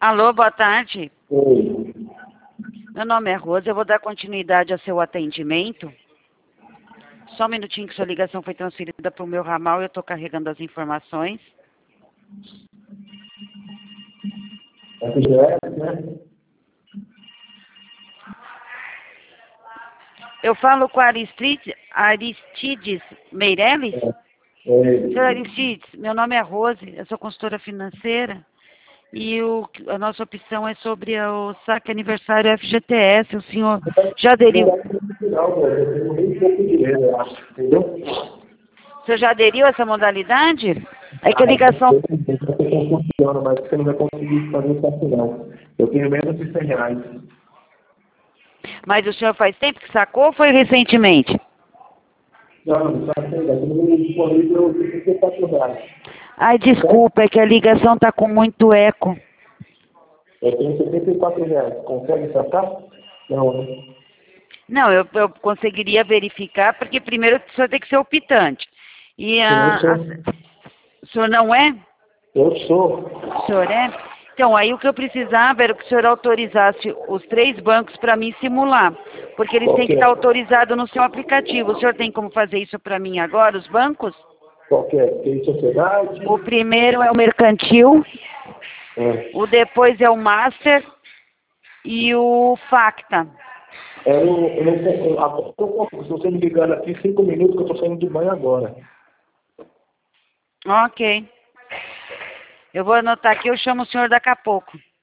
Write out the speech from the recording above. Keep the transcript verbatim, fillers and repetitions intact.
Alô, boa tarde. Oi. Meu nome é Rosa, eu vou dar continuidade ao seu atendimento. Só um minutinho que sua ligação foi transferida para o meu ramal e eu estou carregando as informações. É P G S, né? Eu falo com a Aristide, Aristides Meirelles? É. É. Senhor Aristides, meu nome é Rose, eu sou consultora financeira e o, a nossa opção é sobre o saque aniversário F G T S. O senhor já aderiu? Não é no final, velho. Eu tenho bem pouco dinheiro, eu acho. Entendeu? O senhor já aderiu a essa modalidade? É que a Ah, ligação... eu sei que funciona, mas você não vai conseguir fazer isso assim, não. Eu tenho menos de cem reais. Mas o senhor faz tempo que sacou ou foi recentemente? Não, não está sem reais. Eu tenho disponível sessenta e quatro reais. Ai, desculpa, é que a ligação está com muito eco. Eu tenho setenta e quatro reais. Consegue sacar? Não, né? Não, eu, eu conseguiria verificar, porque primeiro o senhor tem que ser optante. E a, Eu sou. a, o senhor não é? Eu sou. O senhor é? Então, aí o que eu precisava era que o senhor autorizasse os três bancos para mim simular, porque eles têm que Qualquer. estar autorizados no seu aplicativo. O senhor tem como fazer isso para mim agora, os bancos? Qualquer. Tem sociedade. O primeiro é o mercantil, É. o depois é o master e o facta. É, eu, eu, não sei, eu, agora eu consigo. Se você me ligar aqui cinco minutos que eu estou saindo de banho agora. Ok. Eu vou anotar aqui, eu chamo o senhor daqui a pouco.